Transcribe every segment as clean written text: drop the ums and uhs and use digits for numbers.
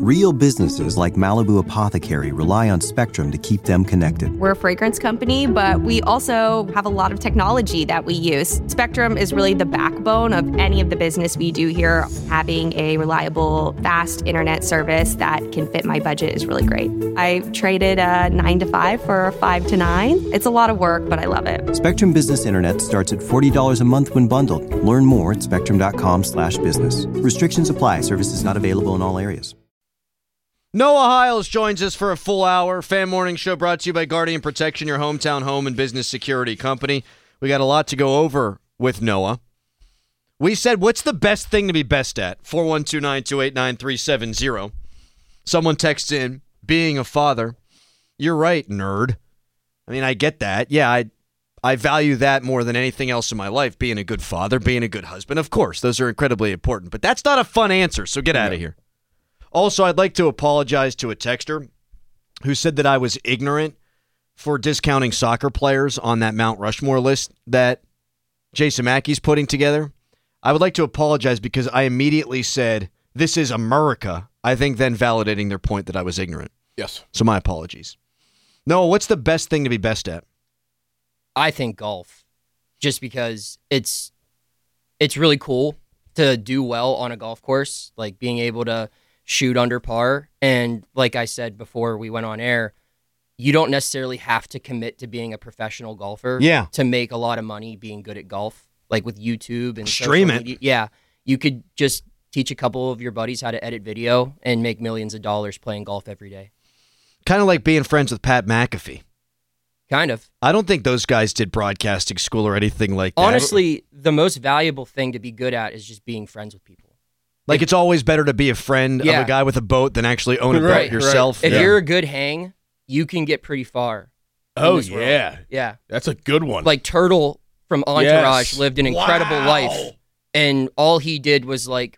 Real businesses like Malibu Apothecary rely on Spectrum to keep them connected. We're a fragrance company, but we also have a lot of technology that we use. Spectrum is really the backbone of any of the business we do here. Having a reliable, fast internet service that can fit my budget is really great. I traded a 9 to 5 for a 5 to 9. It's a lot of work, but I love it. Spectrum Business Internet starts at $40 a month when bundled. Learn more at spectrum.com/business. Restrictions apply. Services not available in all areas. Noah Hiles joins us for a full hour. Fan Morning Show brought to you by Guardian Protection, your hometown home and business security company. We got a lot to go over with Noah. We said, what's the best thing to be best at? 412-928-9370. Someone texts in, being a father. You're right, nerd. I mean, I get that. Yeah, I value that more than anything else in my life, being a good father, being a good husband. Of course, those are incredibly important, but that's not a fun answer, so get out of here. Also, I'd like to apologize to a texter who said that I was ignorant for discounting soccer players on that Mount Rushmore list that Jason Mackey's putting together. I would like to apologize because I immediately said, this is America, I think then validating their point that I was ignorant. Yes. So my apologies. Noah, what's the best thing to be best at? I think golf, just because it's really cool to do well on a golf course, like being able to shoot under par. And like I said before we went on air, you don't necessarily have to commit to being a professional golfer to make a lot of money being good at golf, like with YouTube and stream it. Media. Yeah, you could just teach a couple of your buddies how to edit video and make millions of dollars playing golf every day. Kind of like being friends with Pat McAfee. Kind of. I don't think those guys did broadcasting school or anything like that. Honestly, the most valuable thing to be good at is just being friends with people. Like, it's always better to be a friend of a guy with a boat than actually own a boat yourself. If you're a good hang, you can get pretty far. Oh, yeah. Yeah. That's a good one. Like Turtle from Entourage lived an incredible life, and all he did was, like,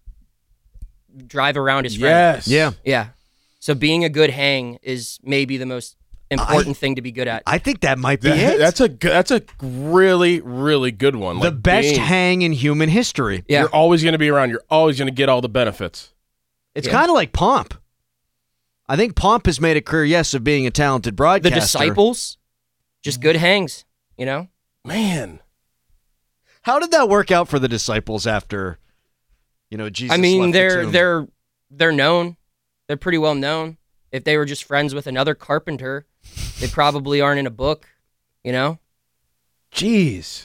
drive around his friend. Yes. Yeah. Yeah. So being a good hang is maybe the most important thing to be good at. I think that might be it. That's a really, really good one. The best hang in human history. Yeah. You're always going to be around. You're always going to get all the benefits. It's kind of like Pomp. I think Pomp has made a career, yes, of being a talented broadcaster. The Disciples, just good hangs, you know? Man. How did that work out for the Disciples after, Jesus I mean, left the tomb? they're known. They're pretty well known. If they were just friends with another carpenter, they probably aren't in a book, you know? Jeez.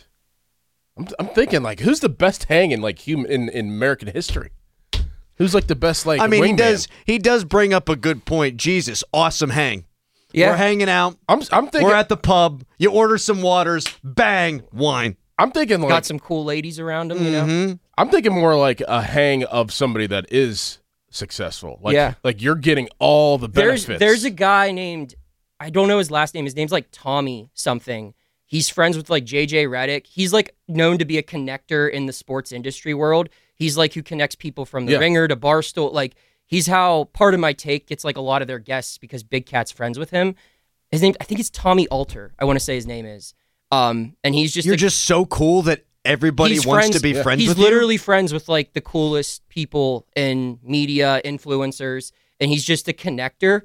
I'm thinking, like, who's the best hang in, like, in American history? Who's, like, the best, like, I mean, wingman? he does bring up a good point. Jesus, awesome hang. Yeah. We're hanging out. I'm thinking we're at the pub. You order some waters. Bang, wine. I'm thinking, like, got some cool ladies around him, you know? I'm thinking more like a hang of somebody that is successful. Like, like you're getting all the benefits. There's a guy named, I don't know his last name. His name's like Tommy something. He's friends with like JJ Redick. He's like known to be a connector in the sports industry world. He's like who connects people from the Ringer to Barstool. Like, he's how Part of My Take gets like a lot of their guests because Big Cat's friends with him. His name, I think it's Tommy Alter. I want to say his name is. And he's just just so cool that everybody wants to be friends with you. He's literally friends with like the coolest people in media, influencers, and he's just a connector.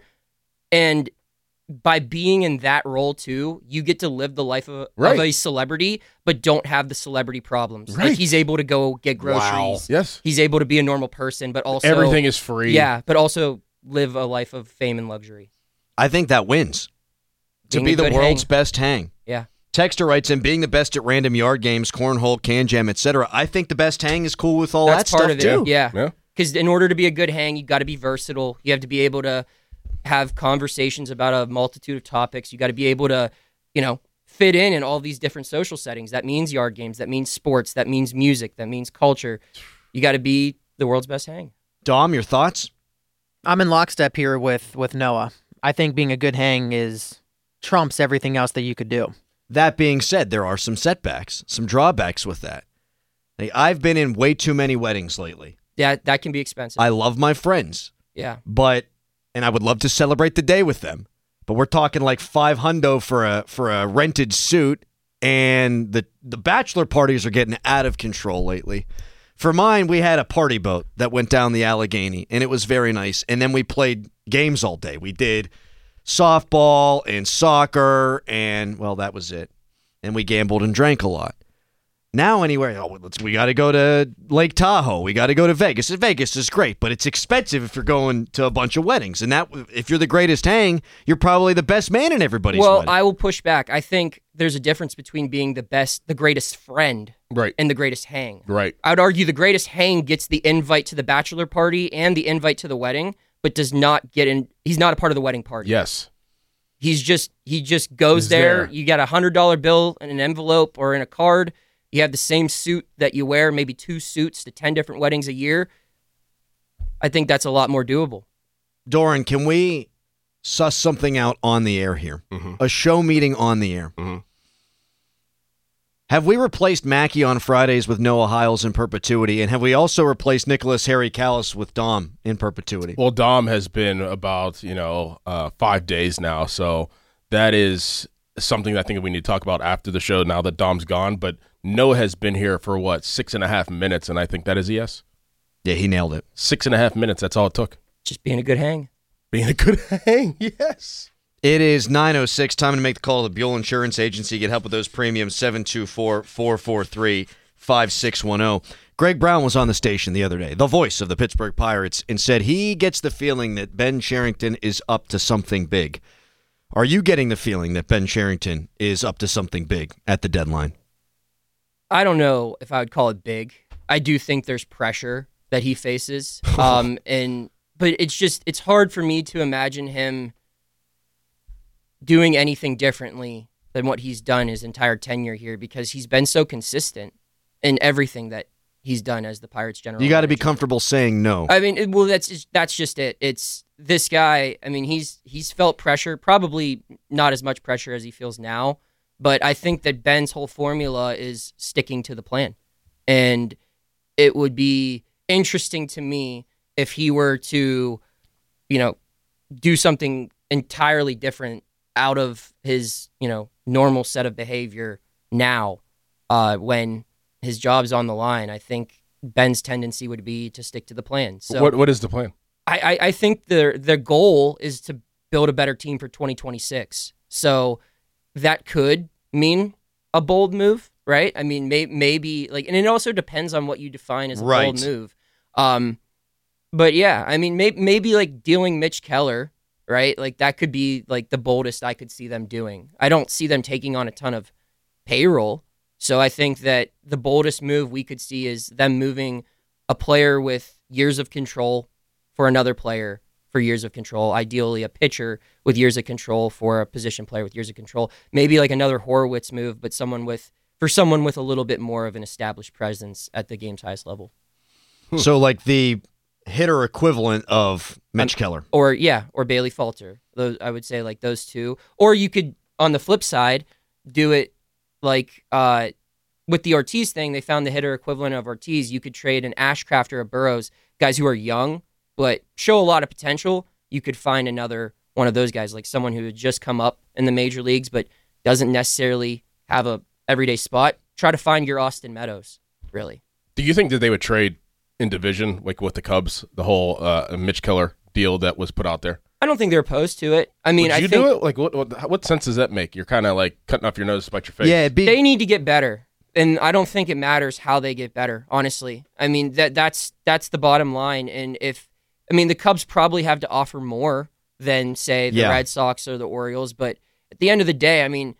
And by being in that role too, you get to live the life of a celebrity, but don't have the celebrity problems. Like, he's able to go get groceries. Wow. Yes. He's able to be a normal person, but also everything is free. Yeah, but also live a life of fame and luxury. I think that wins. To be the world's best hang. Yeah. Texter writes in, being the best at random yard games, cornhole, can jam, etc. I think the best hang is cool with all that stuff part of too. It. Yeah. Because in order to be a good hang, you got to be versatile. You have to be able to have conversations about a multitude of topics. You got to be able to, fit in all these different social settings. That means yard games. That means sports. That means music. That means culture. You got to be the world's best hang. Dom, your thoughts? I'm in lockstep here with Noah. I think being a good hang trumps everything else that you could do. That being said, there are some setbacks, some drawbacks with that. I've been in way too many weddings lately. Yeah, that can be expensive. I love my friends. Yeah. And I would love to celebrate the day with them. But we're talking like $500 for a rented suit, and the bachelor parties are getting out of control lately. For mine, we had a party boat that went down the Allegheny, and it was very nice. And then we played games all day. We did softball and soccer, and, well, that was it. And we gambled and drank a lot. Now, anywhere, we got to go to Lake Tahoe. We got to go to Vegas. Vegas is great, but it's expensive if you're going to a bunch of weddings. And that, if you're the greatest hang, you're probably the best man in everybody's wedding. I will push back. I think there's a difference between being the greatest friend, right, and the greatest hang. Right. I would argue the greatest hang gets the invite to the bachelor party and the invite to the wedding, but does not get in. He's not a part of the wedding party. Yes. He just goes there. You got $100 bill in an envelope or in a card. You have the same suit that you wear, maybe 2 suits to 10 different weddings a year. I think that's a lot more doable. Doran, can we suss something out on the air here? Mm-hmm. A show meeting on the air. Mm-hmm. Have we replaced Mackey on Fridays with Noah Hiles in perpetuity? And have we also replaced Nicholas Harry Callis with Dom in perpetuity? Well, Dom has been about 5 days now, so that is something I think we need to talk about after the show now that Dom's gone. But Noah has been here for 6.5 minutes, and I think that is a yes. Yeah, he nailed it. 6.5 minutes, that's all it took. Just being a good hang. Being a good hang, yes. It is 9:06, time to make the call to the Buell Insurance Agency. Get help with those premiums, 724-443-5610. Greg Brown was on the station the other day, the voice of the Pittsburgh Pirates, and said he gets the feeling that Ben Cherington is up to something big. Are you getting the feeling that Ben Cherington is up to something big at the deadline? I don't know if I would call it big. I do think there's pressure that he faces. But it's hard for me to imagine him doing anything differently than what he's done his entire tenure here, because he's been so consistent in everything that he's done as the Pirates general. You got to be manager. comfortable saying no. I mean, that's just it. It's this guy. I mean, he's felt pressure, probably not as much pressure as he feels now, but I think that Ben's whole formula is sticking to the plan, and it would be interesting to me if he were to, do something entirely different out of his, normal set of behavior now, when his job's on the line. I think Ben's tendency would be to stick to the plan. So what is the plan? I think their goal is to build a better team for 2026. So that could mean a bold move, right? I mean, maybe and it also depends on what you define as a bold move. But yeah, I mean, maybe dealing Mitch Keller, right? That could be the boldest I could see them doing. I don't see them taking on a ton of payroll. So I think that the boldest move we could see is them moving a player with years of control for another player for years of control, ideally a pitcher with years of control for a position player with years of control. Maybe another Horowitz move, but someone with a little bit more of an established presence at the game's highest level. So the hitter equivalent of Mitch Keller. Or Bailey Falter. Those, I would say those two. Or you could, on the flip side, do it with the Ortiz thing. They found the hitter equivalent of Ortiz. You could trade an Ashcraft or a Burroughs, guys who are young but show a lot of potential. You could find another one of those guys, someone who had just come up in the major leagues but doesn't necessarily have a everyday spot. Try to find your Austin Meadows, really. Do you think that they would trade in division, with the Cubs, the whole Mitch Keller deal that was put out there? I don't think they're opposed to it. I mean, would you do it? What sense does that make? You're kind of cutting off your nose to spite your face. Yeah, they need to get better, and I don't think it matters how they get better. Honestly, I mean that's the bottom line. And the Cubs probably have to offer more than say the Red Sox or the Orioles, but at the end of the day, I mean,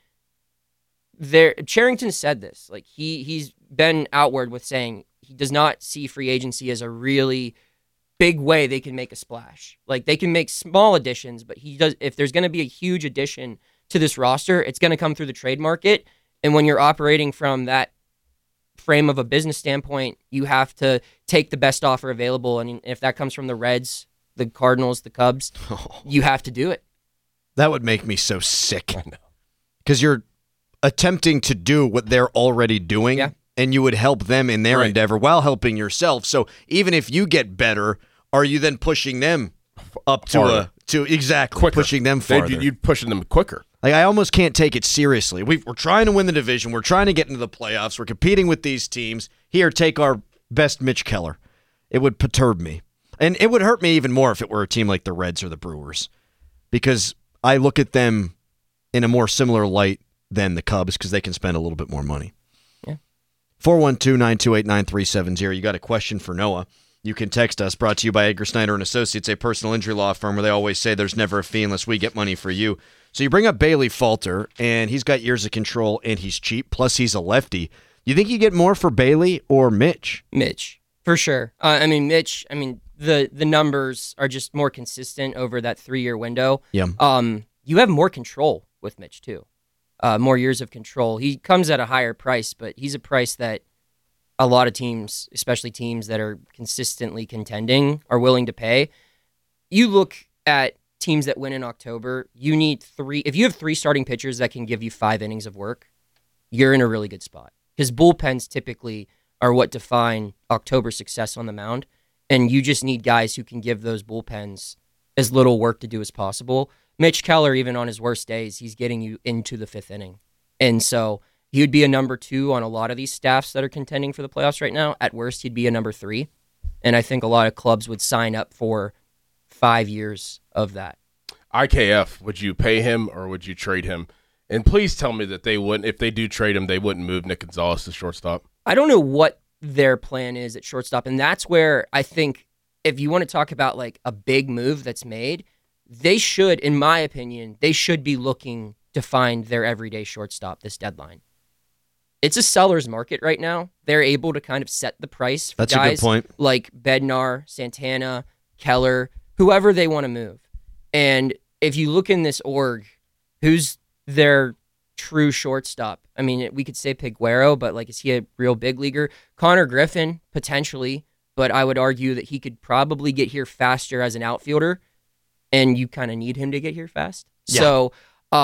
Cherington said this. He's been outward with saying he does not see free agency as a really big way they can make a splash. They can make small additions, but if there's going to be a huge addition to this roster, it's going to come through the trade market. And when you're operating from that frame of a business standpoint, you have to take the best offer available. And if that comes from the Reds, the Cardinals, the Cubs, you have to do it. That would make me so sick. I know. Because you're attempting to do what they're already doing, and you would help them in their endeavor while helping yourself. So even if you get better, are you then pushing them up to quicker. Pushing them farther? You'd pushing them quicker. I almost can't take it seriously. We're trying to win the division. We're trying to get into the playoffs. We're competing with these teams. Here, take our best Mitch Keller. It would perturb me. And it would hurt me even more if it were a team like the Reds or the Brewers, because I look at them in a more similar light than the Cubs because they can spend a little bit more money. Yeah. 412-928-9370. You got a question for Noah? You can text us. Brought to you by Edgar Snyder and Associates, a personal injury law firm where they always say there's never a fee unless we get money for you. So you bring up Bailey Falter, and he's got years of control, and he's cheap, plus he's a lefty. You think you get more for Bailey or Mitch? Mitch, for sure. Mitch, the numbers are just more consistent over that 3-year window. Yeah. You have more control with Mitch, too. More years of control. He comes at a higher price, but he's a price that a lot of teams, especially teams that are consistently contending, are willing to pay. You look at teams that win in October, you need 3. If you have 3 starting pitchers that can give you 5 innings of work, you're in a really good spot. Because bullpens typically are what define October success on the mound, and you just need guys who can give those bullpens as little work to do as possible. Mitch Keller, even on his worst days, he's getting you into the 5th inning. And so he would be a number 2 on a lot of these staffs that are contending for the playoffs right now. At worst, he'd be a number 3. And I think a lot of clubs would sign up for 5 years of that. IKF, would you pay him or would you trade him? And please tell me that they wouldn't, if they do trade him, they wouldn't move Nick Gonzalez to shortstop. I don't know what their plan is at shortstop. And that's where I think if you want to talk about like a big move that's made, they should, in my opinion, they should be looking to find their everyday shortstop this deadline. It's a seller's market right now. They're able to kind of set the price for That's guys a good point. like Bednar, Santana, Keller, whoever they want to move. And if you look in this org, who's their true shortstop? I mean, we could say Piguero, but like, is he a real big leaguer? Connor Griffin, potentially, but I would argue that he could probably get here faster as an outfielder, and you kind of need him to get here fast. Yeah. So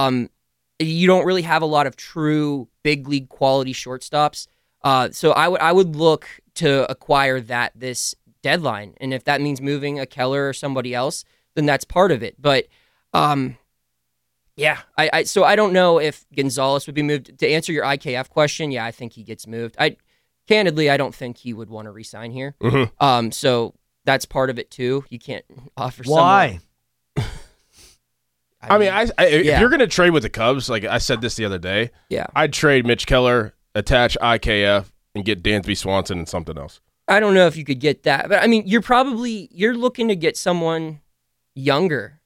you don't really have a lot of true big league quality shortstops. So I would look to acquire that this deadline, and if that means moving a Keller or somebody else, then that's part of it. But yeah, so I don't know if Gonzalez would be moved. To answer your IKF question, yeah, I think he gets moved. Candidly, I don't think he would want to re-sign here. Mm-hmm. So that's part of it too. You can't offer Why? If you're going to trade with the Cubs, like I said this the other day, Yeah. I'd trade Mitch Keller, attach IKF, and get Dansby Swanson and something else. I don't know if you could get that, but I mean, you're looking to get someone younger.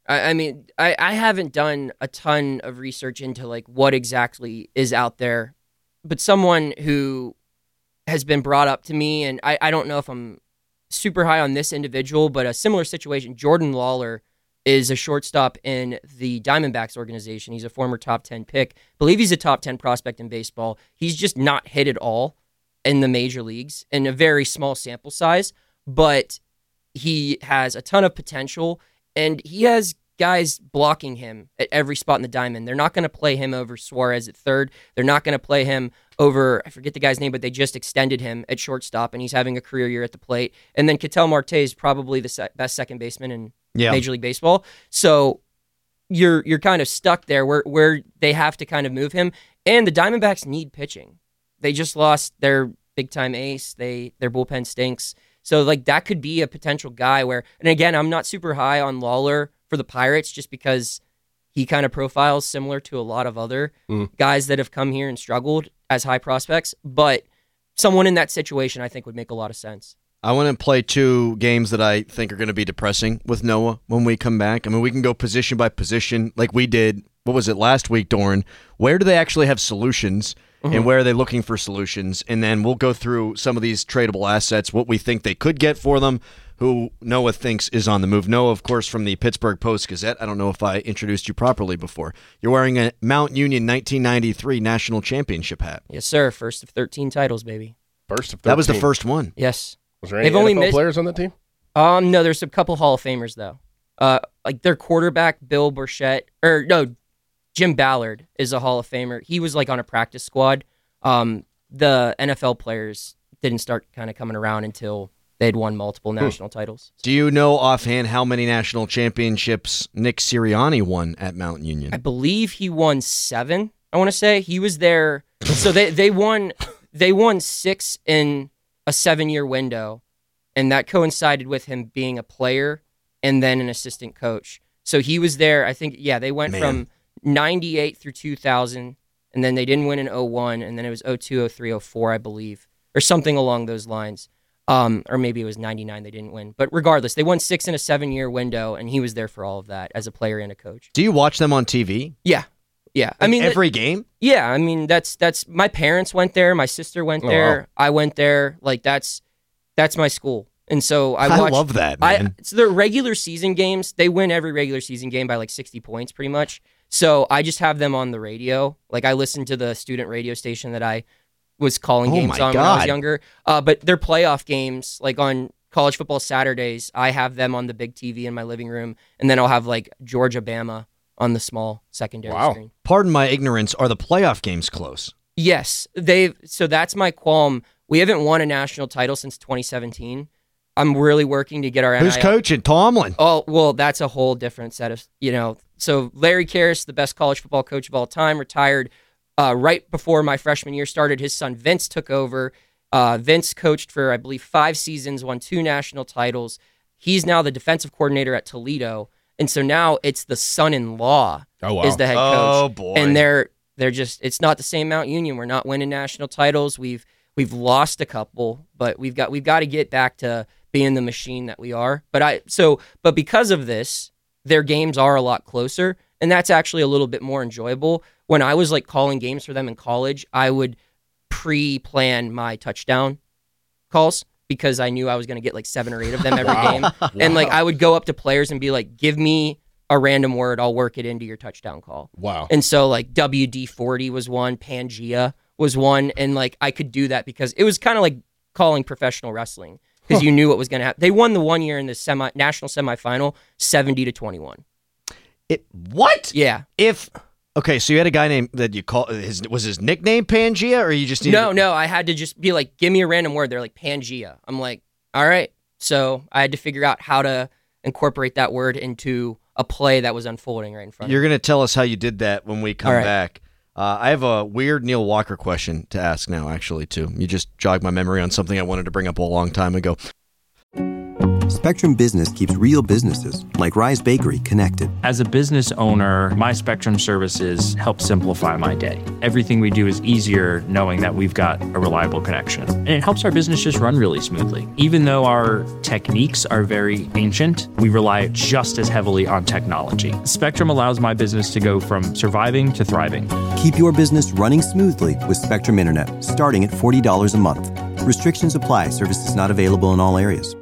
I haven't done a ton of research into like what exactly is out there, but someone who has been brought up to me, and I don't know if I'm super high on this individual, but a similar situation, Jordan Lawler is a shortstop in the Diamondbacks organization. He's a former top 10 pick. I believe he's a top 10 prospect in baseball. He's just not hit at all in the major leagues in a very small sample size, but he has a ton of potential, and he has guys blocking him at every spot in the diamond. They're not going to play him over Suarez at third. They're not going to play him over, I forget the guy's name, but they just extended him at shortstop, and he's having a career year at the plate. And then Ketel Marte is probably the best second baseman in Major League Baseball. So you're kind of stuck there where they have to kind of move him. And the Diamondbacks need pitching. They just lost their big-time ace. Their bullpen stinks. So like that could be a potential guy where, and again, I'm not super high on Lawler for the Pirates just because he kind of profiles similar to a lot of other guys that have come here and struggled as high prospects. But someone in that situation I think would make a lot of sense. I want to play 2 games that I think are going to be depressing with Noah when we come back. I mean, we can go position by position like we did, what was it, last week, Doran? Where do they actually have solutions, and where are they looking for solutions? And then we'll go through some of these tradable assets, what we think they could get for them, who Noah thinks is on the move. Noah, of course, from the Pittsburgh Post-Gazette. I don't know if I introduced you properly before. You're wearing a Mount Union 1993 National Championship hat. Yes, sir. First of 13 titles, baby. First of 13. That was the first one. Yes. Was there any They've only NFL missed- players on that team? No, there's a couple Hall of Famers though. Like their quarterback, Jim Ballard is a Hall of Famer. He was like on a practice squad. The NFL players didn't start kind of coming around until they'd won multiple national titles. Do you know offhand how many national championships Nick Sirianni won at Mount Union? I believe he won 7. I want to say he was there. So they won 6 in a 7-year window, and that coincided with him being a player and then an assistant coach. So he was there, I think, they went from 98 through 2000, and then they didn't win in 01, and then it was 02, 03, 04, I believe, or something along those lines. Or maybe it was 99 they didn't win. But regardless, they won 6 in a 7-year window, and he was there for all of that as a player and a coach. Do you watch them on TV? Yeah. I mean, every game? Yeah, I mean, that's my parents went there, my sister went there, wow. I went there. Like, that's my school. And so I watched, love that, man. So the regular season games, they win every regular season game by like 60 points pretty much. So I just have them on the radio. Like, I listen to the student radio station that I was calling games on when I was younger. But their playoff games, like on college football Saturdays, I have them on the big TV in my living room, and then I'll have like Georgia, Bama on the small secondary screen. Pardon my ignorance. Are the playoff games close? Yes. So that's my qualm. We haven't won a national title since 2017. I'm really working to get our NIL. Who's coaching? Tomlin. Oh, well, that's a whole different set of, So Larry Karras, the best college football coach of all time, retired right before my freshman year started. His son Vince took over. Vince coached for, I believe, 5 seasons, won 2 national titles. He's now the defensive coordinator at Toledo. And so now it's the son-in-law is the head coach. Oh, boy. And they're just, it's not the same Mount Union. We're not winning national titles. We've lost a couple, but we've got to get back to being the machine that we are. But because of this, their games are a lot closer, and that's actually a little bit more enjoyable. When I was like calling games for them in college, I would pre-plan my touchdown calls because I knew I was going to get like 7 or 8 of them every game. And like I would go up to players and be like, give me a random word, I'll work it into your touchdown call. Wow. And so like WD-40 was one, Pangea was one, and like I could do that because it was kind of like calling professional wrestling because you knew what was going to happen. They won the one year in the national semifinal 70-21. What? Yeah. Okay, so you had a guy named that you call was his nickname Pangea, or you just needed... No, I had to just be like, give me a random word. They're like Pangea. I'm like, all right. So I had to figure out how to incorporate that word into a play that was unfolding right in front of me. You're going to tell us how you did that when we come All right. back. I have a weird Neil Walker question to ask now, actually, too. You just jogged my memory on something I wanted to bring up a long time ago. Spectrum Business keeps real businesses, like Rise Bakery, connected. As a business owner, my Spectrum services help simplify my day. Everything we do is easier knowing that we've got a reliable connection. And it helps our business just run really smoothly. Even though our techniques are very ancient, we rely just as heavily on technology. Spectrum allows my business to go from surviving to thriving. Keep your business running smoothly with Spectrum Internet, starting at $40 a month. Restrictions apply. Services not available in all areas.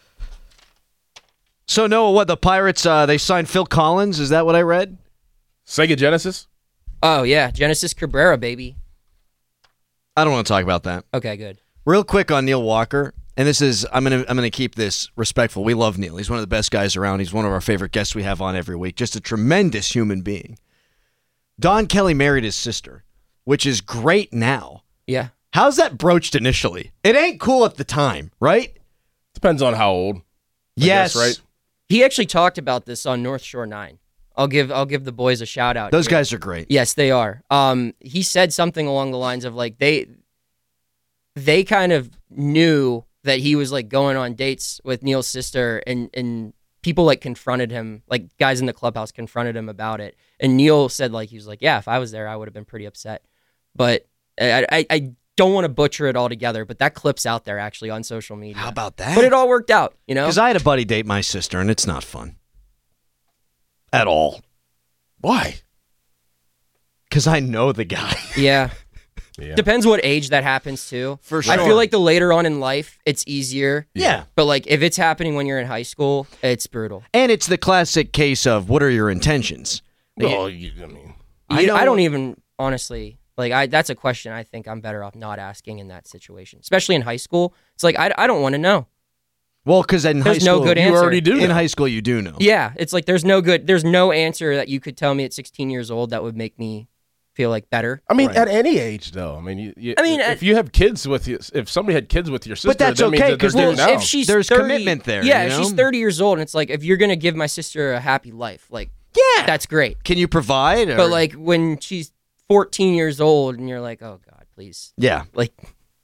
So, Noah, what, the Pirates, they signed Phil Collins? Is that what I read? Sega Genesis? Oh, yeah. Genesis Cabrera, baby. I don't want to talk about that. Okay, good. Real quick on Neil Walker, and this is, I'm gonna keep this respectful. We love Neil. He's one of the best guys around. He's one of our favorite guests we have on every week. Just a tremendous human being. Don Kelly married his sister, which is great now. Yeah. How's that broached initially? It ain't cool at the time, right? Depends on how old. Yes. Guess, right? He actually talked about this on North Shore 9. I'll give the boys a shout out. Those here. guys are great. Yes, they are. He said something along the lines of like they kind of knew that he was like going on dates with Neil's sister, and people like confronted him, like guys in the clubhouse confronted him about it. And Neil said like he was like, yeah, if I was there, I would have been pretty upset. But I don't want to butcher it all together, but that clip's out there actually on social media. How about that? But it all worked out, you know? Because I had a buddy date my sister, and it's not fun. At all. Why? Because I know the guy. Yeah. Yeah. Depends what age that happens to. For I sure. feel like the later on in life, it's easier. Yeah. But like if it's happening when you're in high school, it's brutal. And it's the classic case of what are your intentions? Well, I mean, I know- I don't even, honestly, like that's a question I think I'm better off not asking in that situation. Especially in high school. It's like, I don't want to know. Well, because in high There's no school, good you answer. already do. In know. high school, you do know. Yeah. It's like there's no answer that you could tell me at 16 years old that would make me feel like better. I mean, Right. at any age, though. I mean, if you have kids with you, if somebody had kids with your sister, But that's that means okay, that they're 'cause doing there's- now. if she's There's 30, commitment there, Yeah, you if know? she's 30 years old, and it's like if you're gonna give my sister a happy life, like Yeah. that's great. Can you provide? Or? But like when she's 14 years old, and you're like, oh God, please, yeah. like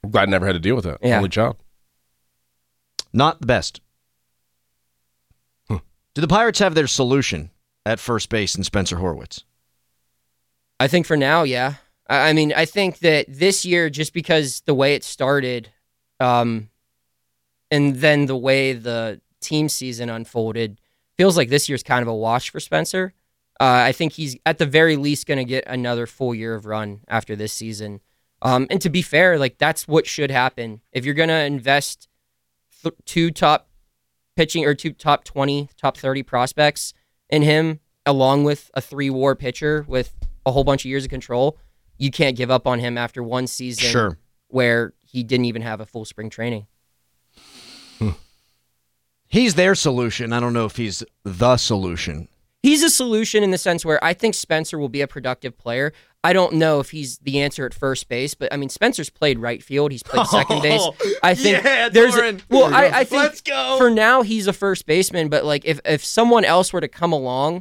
I'm glad I never had to deal with that. Yeah. Only child. Not the best. Do the Pirates have their solution at first base in Spencer Horwitz? I think for now, yeah. I mean, I think that this year, just because the way it started, and then the way the team season unfolded, feels like this year's kind of a wash for Spencer. I think he's at the very least going to get another full year of run after this season. And to be fair, like that's what should happen. If you're going to invest two top pitching or two top 20, top 30 prospects in him, along with a 3-WAR pitcher with a whole bunch of years of control, you can't give up on him after one season where he didn't even have a full spring training. He's their solution. I don't know if he's the solution. He's a solution in the sense where I think Spencer will be a productive player. I don't know if he's the answer at first base, but I mean, Spencer's played right field. He's played second base. I think I think Let's go. For now he's a first baseman, but like if someone else were to come along,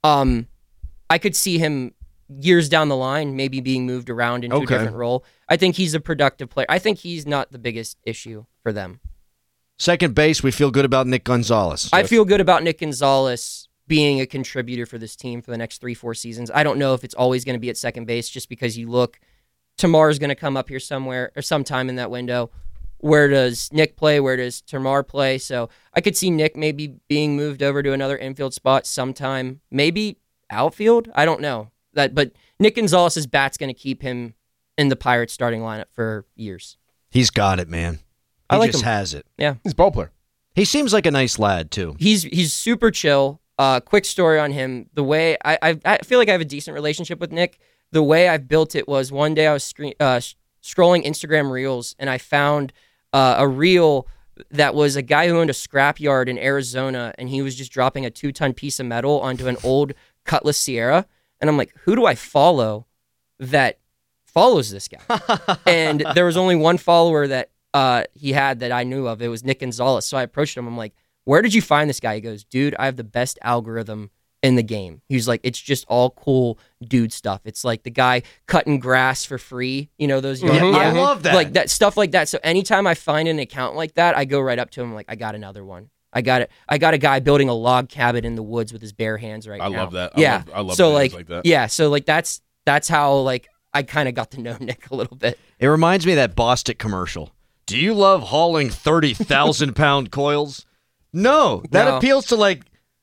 I could see him years down the line maybe being moved around into a different role. I think he's a productive player. I think he's not the biggest issue for them. Second base, we feel good about Nick Gonzalez. I feel good about Nick Gonzalez being a contributor for this team for the next 3-4 seasons. I don't know if it's always going to be at second base just because you look, Tamar's going to come up here somewhere or sometime in that window. Where does Nick play? Where does Tamar play? So I could see Nick maybe being moved over to another infield spot sometime. Maybe outfield? I don't know. But Nick Gonzalez's bat's going to keep him in the Pirates starting lineup for years. He's got it, man. I like just him. has it. Yeah. He's a ball player. He seems like a nice lad, too. He's super chill. Quick story on him. The way I feel like I have a decent relationship with Nick. The way I've built it was one day I was scrolling Instagram Reels and I found a reel that was a guy who owned a scrapyard in Arizona and he was just dropping a 2-ton piece of metal onto an old Cutlass Sierra. And I'm like, who do I follow that follows this guy? And there was only one follower that he had that I knew of. It was Nick Gonzalez. So I approached him. I'm like, where did you find this guy? He goes, dude, I have the best algorithm in the game. He was like, it's just all cool dude stuff. It's like the guy cutting grass for free. You know, those. Yeah, I love that. Like that stuff like that. So anytime I find an account like that, I go right up to him. Like, I got another one. I got it. I got a guy building a log cabin in the woods with his bare hands right now. I love that. Yeah. I love so like that. Yeah. So like that's how like I kind of got to know Nick a little bit. It reminds me of that Bostic commercial. Do you love hauling 30,000-pound coils? No. That appeals to like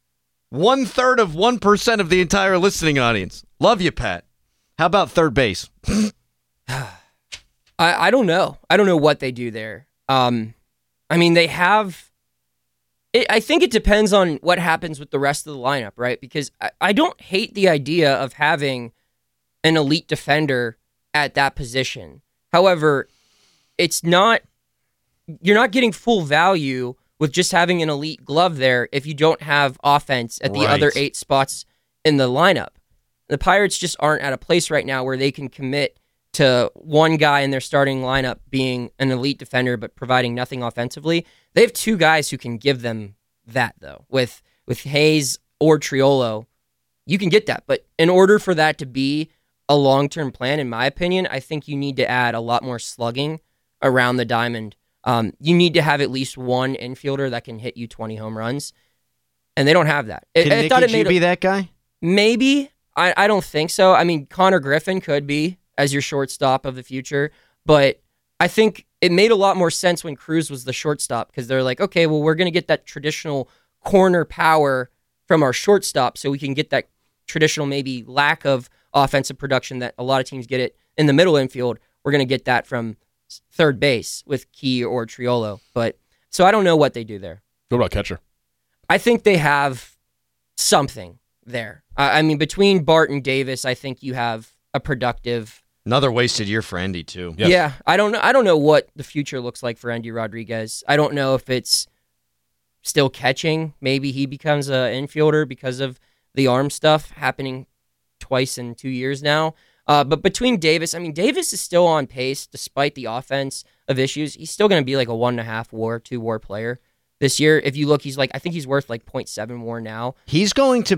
1/3 of 1% of the entire listening audience. Love you, Pat. How about third base? I don't know. I don't know what they do there. I mean, they have... I think it depends on what happens with the rest of the lineup, right? Because I don't hate the idea of having an elite defender at that position. However, it's not... You're not getting full value with just having an elite glove there if you don't have offense at the other 8 spots in the lineup. The Pirates just aren't at a place right now where they can commit to one guy in their starting lineup being an elite defender but providing nothing offensively. They have 2 guys who can give them that, though. With Hayes or Triolo, you can get that. But in order for that to be a long-term plan, in my opinion, I think you need to add a lot more slugging around the diamond. You need to have at least one infielder that can hit you 20 home runs, and they don't have that. Can Nicky G be that guy? Maybe. I don't think so. I mean, Connor Griffin could be as your shortstop of the future, but I think it made a lot more sense when Cruz was the shortstop because they're like, okay, well, we're going to get that traditional corner power from our shortstop so we can get that traditional maybe lack of offensive production that a lot of teams get it in the middle infield. We're going to get that from third base with Key or Triolo. But so I don't know what they do there. What about catcher? I think they have something there. I mean, between Bart and Davis, I think you have a productive. Another wasted year for Endy too. Yes. Yeah, I don't know. I don't know what the future looks like for Endy Rodriguez. I don't know if it's still catching. Maybe he becomes an infielder because of the arm stuff happening twice in 2 years now. But between Davis, I mean, Davis is still on pace despite the offense of issues. He's still going to be like a 1.5 WAR, 2 WAR player this year. If you look, I think he's worth like 0.7 WAR now. He's going to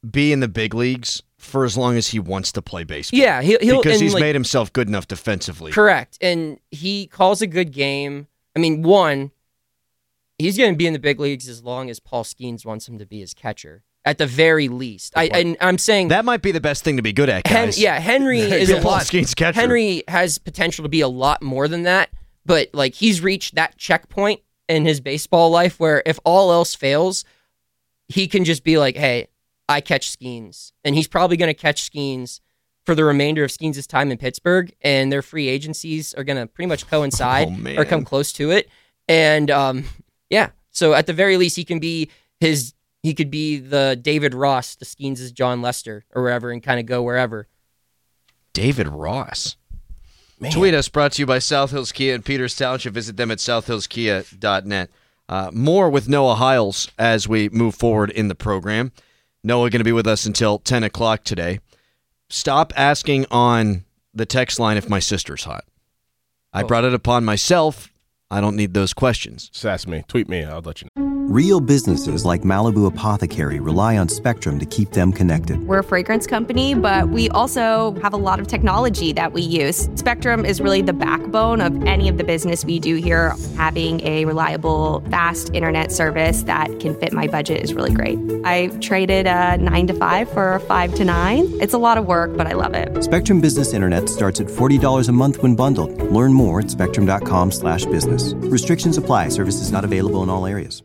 be in the big leagues for as long as he wants to play baseball. Yeah, he'll because he's like, made himself good enough defensively. Correct, and he calls a good game. I mean, one, he's going to be in the big leagues as long as Paul Skeens wants him to be his catcher, at the very least. I'm saying that might be the best thing to be good at, guys. Henry is a Paul lot. Skeens catcher. Henry has potential to be a lot more than that, but like he's reached that checkpoint in his baseball life where if all else fails, he can just be like, "Hey, I catch Skeens," and he's probably going to catch Skeens for the remainder of Skeens' time in Pittsburgh, and their free agencies are going to pretty much coincide or come close to it. And so at the very least, he could be the David Ross to Skeens' John Lester or wherever, and kind of go wherever. David Ross. Man. Tweet us, brought to you by South Hills Kia in Peters Township. Visit them at southhillskia.net. More with Noah Hiles as we move forward in the program. Noah going to be with us until 10 o'clock today. Stop asking on the text line if my sister's hot. I brought it upon myself. I don't need those questions. Sass me. Tweet me. I'll let you know. Real businesses like Malibu Apothecary rely on Spectrum to keep them connected. We're a fragrance company, but we also have a lot of technology that we use. Spectrum is really the backbone of any of the business we do here. Having a reliable, fast internet service that can fit my budget is really great. I traded a 9 to 5 for a 5 to 9. It's a lot of work, but I love it. Spectrum Business Internet starts at $40 a month when bundled. Learn more at spectrum.com/business. Restrictions apply. Services not available in all areas.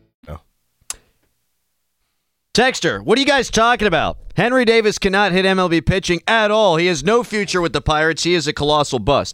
Texter, what are you guys talking about? Henry Davis cannot hit MLB pitching at all. He has no future with the Pirates. He is a colossal bust.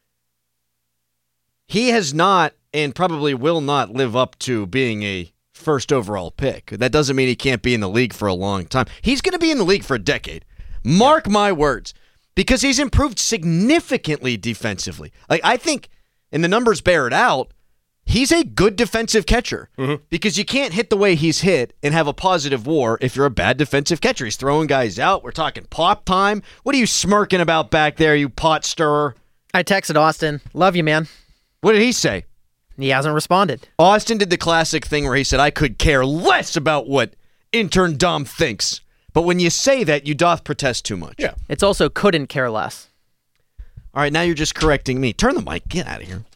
He has not and probably will not live up to being a first overall pick. That doesn't mean he can't be in the league for a long time. He's going to be in the league for a decade. Mark my words. Because he's improved significantly defensively. Like, I think, and the numbers bear it out, he's a good defensive catcher because you can't hit the way he's hit and have a positive WAR if you're a bad defensive catcher. He's throwing guys out. We're talking pop time. What are you smirking about back there, you pot stirrer? I texted Austin. Love you, man. What did he say? He hasn't responded. Austin did the classic thing where he said, I could care less about what intern Dom thinks. But when you say that, you doth protest too much. Yeah. It's also couldn't care less. All right, now you're just correcting me. Turn the mic. Get out of here.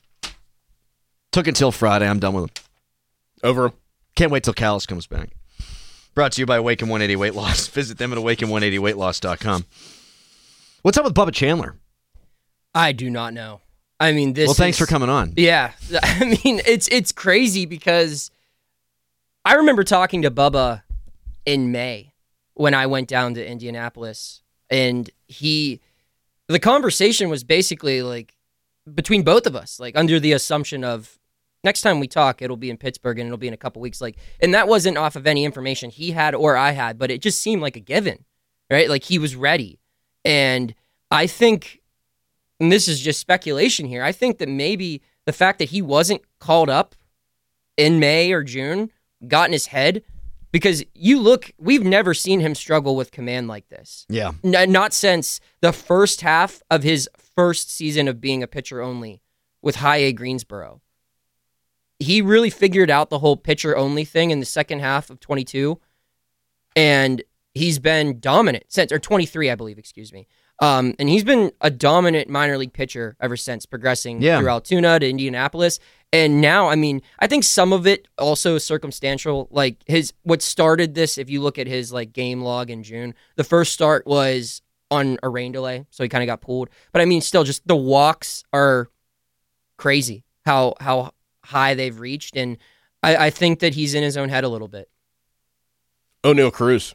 Took until Friday. I'm done with him. Over. Can't wait till Callis comes back. Brought to you by Awaken 180 Weight Loss. Visit them at awaken180weightloss.com. What's up with Bubba Chandler? I do not know. I mean, this. Well, thanks for coming on. Yeah, I mean, it's crazy because I remember talking to Bubba in May when I went down to Indianapolis, and the conversation was basically like between both of us, like under the assumption of next time we talk, it'll be in Pittsburgh and it'll be in a couple weeks. Like, and that wasn't off of any information he had or I had, but it just seemed like a given, right? Like he was ready. And I think, and this is just speculation here, I think that maybe the fact that he wasn't called up in May or June got in his head, because we've never seen him struggle with command like this. Yeah. Not since the first half of his first season of being a pitcher only with High A Greensboro. He really figured out the whole pitcher only thing in the second half of 22, and he's been dominant since, or 23, I believe, excuse me. And he's been a dominant minor league pitcher ever since, progressing through Altoona to Indianapolis. And now, I mean, I think some of it also is circumstantial. Like what started this, if you look at his like game log in June, the first start was on a rain delay, so he kind of got pulled. But I mean, still, just the walks are crazy how high they've reached, and I think that he's in his own head a little bit. O'Neal Cruz.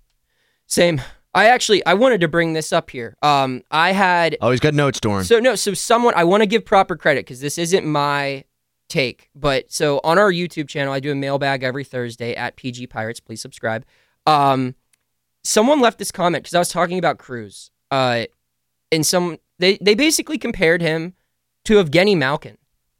Same. I wanted to bring this up here. I had... Oh, he's got notes, Doran. So someone, I want to give proper credit because this isn't my take, but so on our YouTube channel, I do a mailbag every Thursday at PG Pirates. Please subscribe. Someone left this comment because I was talking about Cruz. And they basically compared him to Evgeny Malkin.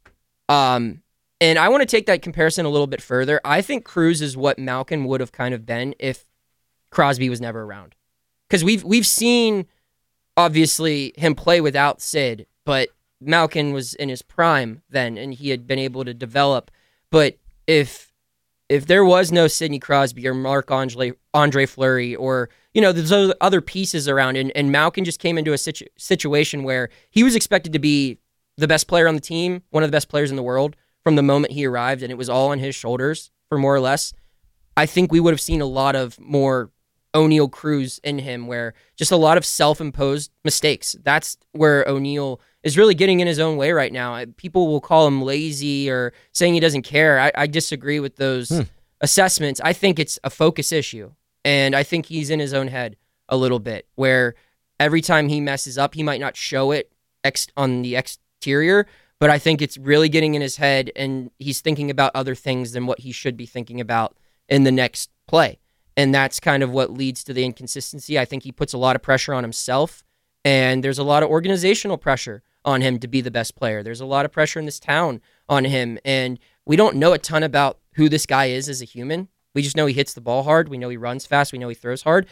And I want to take that comparison a little bit further. I think Cruz is what Malkin would have kind of been if Crosby was never around. Because we've seen, obviously, him play without Sid, but Malkin was in his prime then, and he had been able to develop. But if there was no Sidney Crosby or Marc-Andre Andre Fleury or, there's those other pieces around. And Malkin just came into a situation where he was expected to be the best player on the team, one of the best players in the world from the moment he arrived, and it was all on his shoulders for more or less. I think we would have seen a lot of more O'Neal Cruz in him, where just a lot of self-imposed mistakes. That's where O'Neal is really getting in his own way right now. People will call him lazy or saying he doesn't care. I disagree with those assessments. I think it's a focus issue, and I think he's in his own head a little bit, where every time he messes up, he might not show it on the exterior, but I think it's really getting in his head, and he's thinking about other things than what he should be thinking about in the next play. And that's kind of what leads to the inconsistency. I think he puts a lot of pressure on himself, and there's a lot of organizational pressure on him to be the best player. There's a lot of pressure in this town on him, and we don't know a ton about who this guy is as a human. We just know he hits the ball hard. We know he runs fast. We know he throws hard.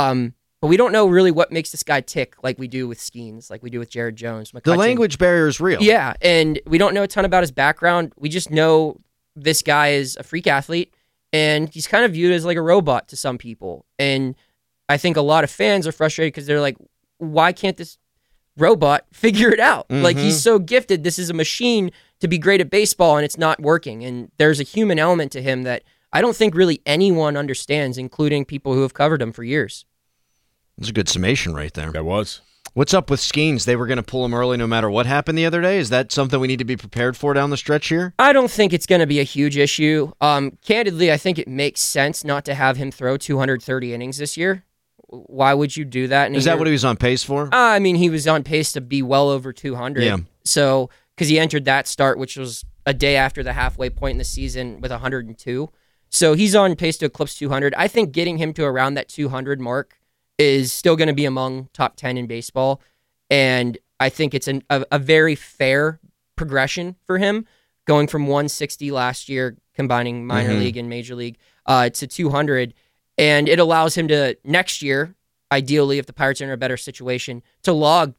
But we don't know really what makes this guy tick like we do with Skeens, like we do with Jared Jones. McCutcheon. The language barrier is real. Yeah, and we don't know a ton about his background. We just know this guy is a freak athlete, and he's kind of viewed as like a robot to some people. And I think a lot of fans are frustrated because they're like, why can't this robot figure it out? Like, he's so gifted. This is a machine to be great at baseball, and it's not working. And there's a human element to him that I don't think really anyone understands, including people who have covered him for years. That's a good summation right there. That was. What's up with Skeens? They were going to pull him early no matter what happened the other day. Is that something we need to be prepared for down the stretch here? I don't think it's going to be a huge issue. Candidly, I think it makes sense not to have him throw 230 innings this year. Why would you do that? Is that what he was on pace for? I mean, he was on pace to be well over 200. Yeah. So, because he entered that start, which was a day after the halfway point in the season with 102. So he's on pace to eclipse 200. I think getting him to around that 200 mark is still going to be among top 10 in baseball. And I think it's a very fair progression for him, going from 160 last year, combining minor league and major league, to 200. And it allows him to, next year, ideally, if the Pirates are in a better situation, to log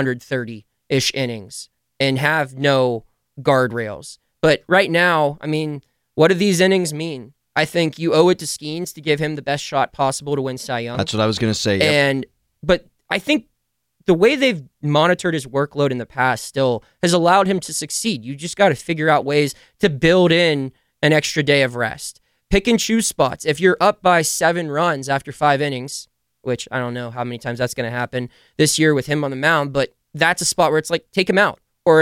230-ish innings and have no guardrails. But right now, I mean, what do these innings mean? I think you owe it to Skeens to give him the best shot possible to win Cy Young. That's what I was going to say. Yep. But I think the way they've monitored his workload in the past still has allowed him to succeed. You just got to figure out ways to build in an extra day of rest. Pick and choose spots. If you're up by 7 runs after 5 innings, which I don't know how many times that's going to happen this year with him on the mound, but that's a spot where it's like, take him out. Or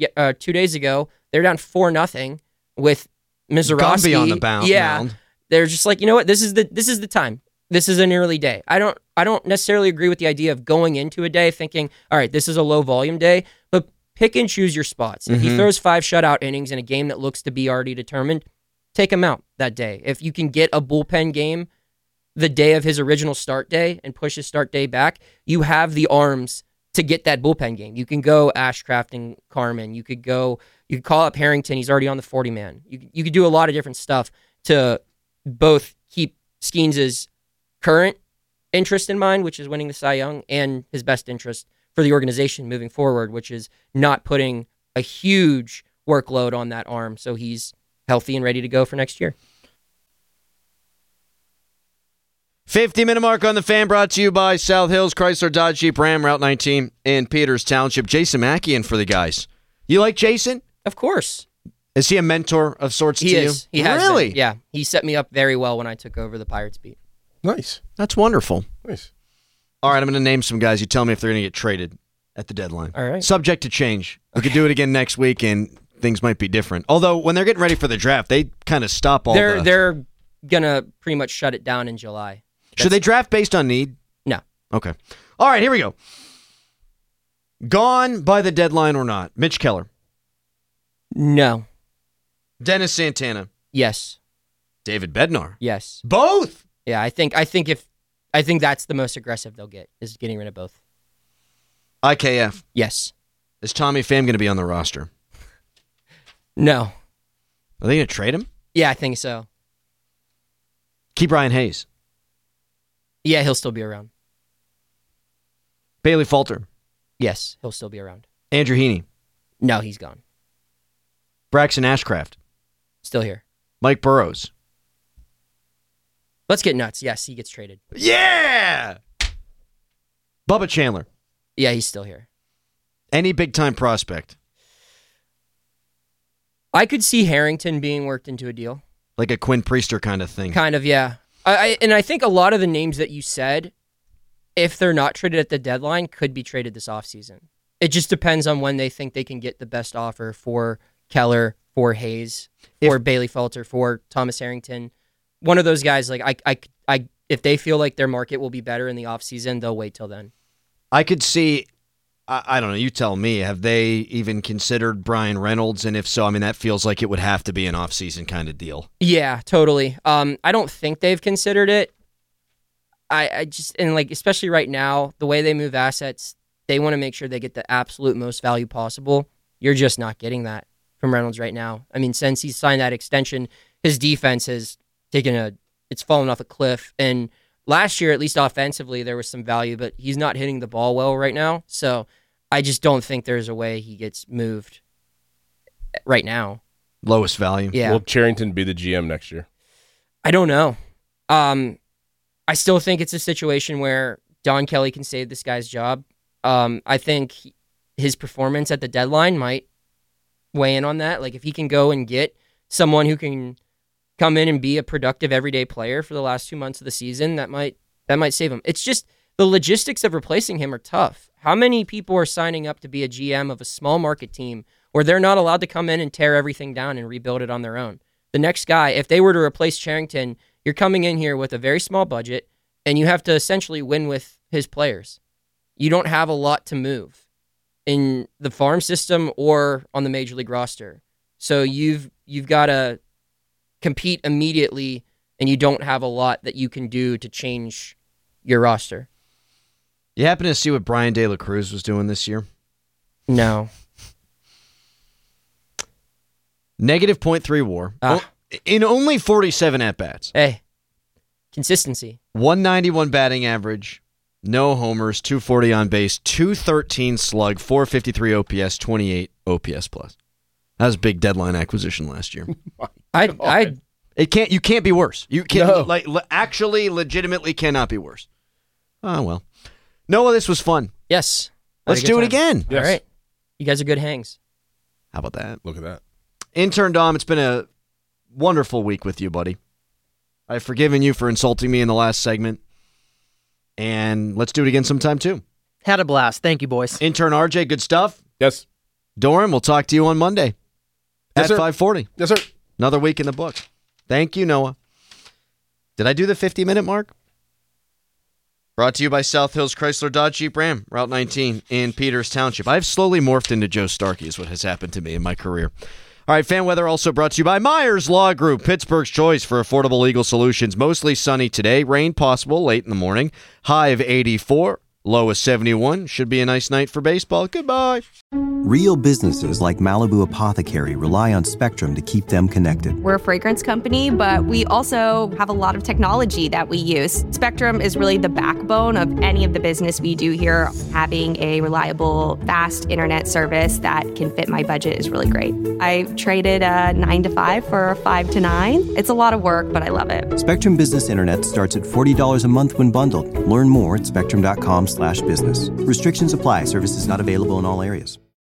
2 days ago, they're down 4-0 with Mizorowski on the mound. They're just like, you know what? This is the time. This is an early day. I don't necessarily agree with the idea of going into a day thinking, all right, this is a low volume day, but pick and choose your spots. If he throws 5 shutout innings in a game that looks to be already determined, take him out that day. If you can get a bullpen game the day of his original start day and push his start day back, you have the arms to get that bullpen game. You can go Ashcraft and Carmen. You could call up Harrington. He's already on the 40-man. You could do a lot of different stuff to both keep Skeens' current interest in mind, which is winning the Cy Young, and his best interest for the organization moving forward, which is not putting a huge workload on that arm so he's healthy and ready to go for next year. 50-minute mark on the Fan, brought to you by South Hills Chrysler Dodge Jeep Ram, Route 19 in Peters Township. Jason Mackey in for the guys. You like Jason? Of course. Is he a mentor of sorts to you? He has really? been. Yeah, he set me up very well when I took over the Pirates beat. Nice. That's wonderful. Nice. All right, I'm going to name some guys. You tell me if they're going to get traded at the deadline. All right. Subject to change. We could do it again next week, and things might be different. Although, when they're getting ready for the draft, they kind of stop all They're going to pretty much shut it down in July. Should they draft based on need? No. Okay. All right, here we go. Gone by the deadline or not? Mitch Keller. No. Dennis Santana. Yes. David Bednar. Yes. Both? Yeah, I think that's the most aggressive they'll get, is getting rid of both. IKF. Yes. Is Tommy Pham going to be on the roster? No. Are they going to trade him? Yeah, I think so. Keep Ryan Hayes. Yeah, he'll still be around. Bailey Falter. Yes, he'll still be around. Andrew Heaney. No, he's gone. Braxton Ashcraft. Still here. Mike Burrows. Let's get nuts. Yes, he gets traded. Yeah! Bubba Chandler. Yeah, he's still here. Any big-time prospect? I could see Harrington being worked into a deal. Like a Quinn Priester kind of thing. Kind of, yeah. I think a lot of the names that you said, if they're not traded at the deadline, could be traded this offseason. It just depends on when they think they can get the best offer for Keller, for Hayes, for Bailey Felter, for Thomas Harrington. One of those guys, like I if they feel like their market will be better in the offseason, they'll wait till then. I could see, I don't know, you tell me, have they even considered Brian Reynolds? And if so, I mean, that feels like it would have to be an offseason kind of deal. Yeah, totally. I don't think they've considered it. I just, and like, especially right now, the way they move assets, they want to make sure they get the absolute most value possible. You're just not getting that from Reynolds right now. I mean, since he's signed that extension, his defense has it's fallen off a cliff. And last year, at least offensively, there was some value, but he's not hitting the ball well right now. So I just don't think there's a way he gets moved right now. Lowest value. Yeah. Will Charrington be the GM next year? I don't know. I still think it's a situation where Don Kelly can save this guy's job. I think his performance at the deadline might weigh in on that. Like if he can go and get someone who can come in and be a productive everyday player for the last 2 months of the season, that might save him. It's just the logistics of replacing him are tough. How many people are signing up to be a GM of a small market team where they're not allowed to come in and tear everything down and rebuild it on their own? The next guy, if they were to replace Charrington, you're coming in here with a very small budget and you have to essentially win with his players. You don't have a lot to move in the farm system or on the major league roster. So you've got to compete immediately, and you don't have a lot that you can do to change your roster. You happen to see what Brian De La Cruz was doing this year? No. Negative .3 WAR in only 47 at-bats. Hey, consistency. 191 batting average, no homers, 240 on base, 213 slug, 453 OPS, 28 OPS plus. That was a big deadline acquisition last year. You can't be worse. You can't actually legitimately cannot be worse. Oh well. Noah, this was fun. Yes. Let's do it again. Yes. All right. You guys are good hangs. How about that? Look at that. Intern Dom, it's been a wonderful week with you, buddy. I've forgiven you for insulting me in the last segment. And let's do it again sometime too. Had a blast. Thank you, boys. Intern RJ, good stuff. Yes. Doran, we'll talk to you on Monday at 5:40. Yes, sir. Another week in the book. Thank you, Noah. Did I do the 50-minute mark? Brought to you by South Hills Chrysler Dodge Jeep Ram, Route 19 in Peters Township. I've slowly morphed into Joe Starkey is what has happened to me in my career. All right, fan weather also brought to you by Myers Law Group, Pittsburgh's choice for affordable legal solutions. Mostly sunny today, rain possible late in the morning, high of 84, low of 71. Should be a nice night for baseball. Goodbye. Real businesses like Malibu Apothecary rely on Spectrum to keep them connected. We're a fragrance company, but we also have a lot of technology that we use. Spectrum is really the backbone of any of the business we do here. Having a reliable, fast internet service that can fit my budget is really great. I traded a 9 to 5 for a 5 to 9. It's a lot of work, but I love it. Spectrum Business Internet starts at $40 a month when bundled. Learn more at spectrum.com/business. Restrictions apply. Services not available in all areas.